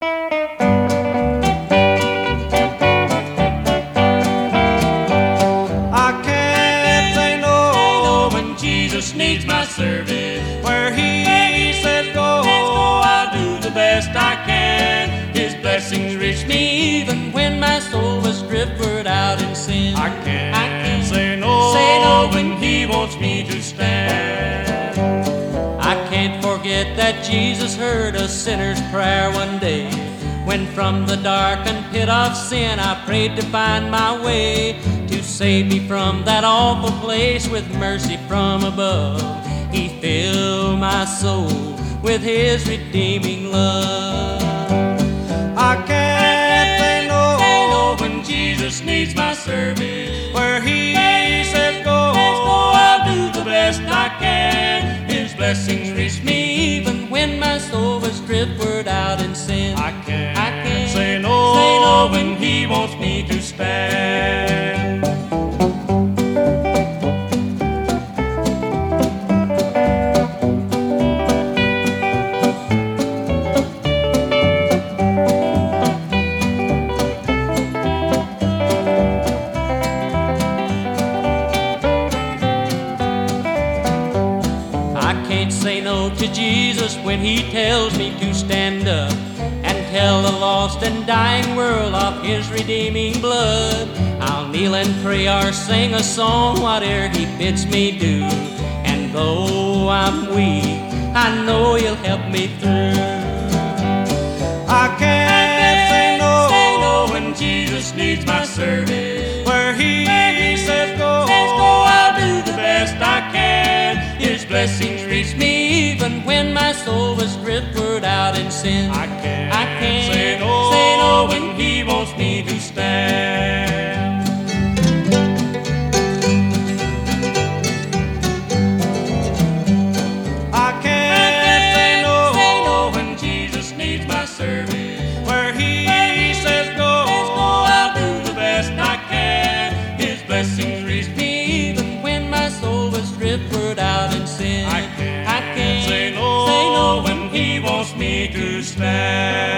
I can't say no when Jesus needs my service. Where He says go, I'll do the best I can. His blessings reach me even when my soul was drifted out in sin. I can't say no when He wants me to stand. I can't forget that Jesus heard a sinner's prayer one day, when from the darkened pit of sin I prayed to find my way, to save me from that awful place with mercy from above. He filled my soul with His redeeming love. I can't say no when Jesus needs my service. Where He says go, I'll do the best I can. His blessings reach me even when my soul was drifted out in sin. I can't say no when He wants me to stand. I can't say no to Jesus when He tells me to stand up and tell the lost and dying world of His redeeming blood. I'll kneel and pray or sing a song, whate'er He bids me do. And though I'm weak, I know He'll help me through. I can't say no when Jesus needs my service. Where He says go, I'll do the best I can. His blessings reach me even when my soul was drifted out in sin. I can't say no when He wants me to stand. I can't say no when Jesus needs my service. Where He says go, I'll do the best I can. His blessings reach me even when my soul was drifted out in sin. I can't say no when He wants me to stand.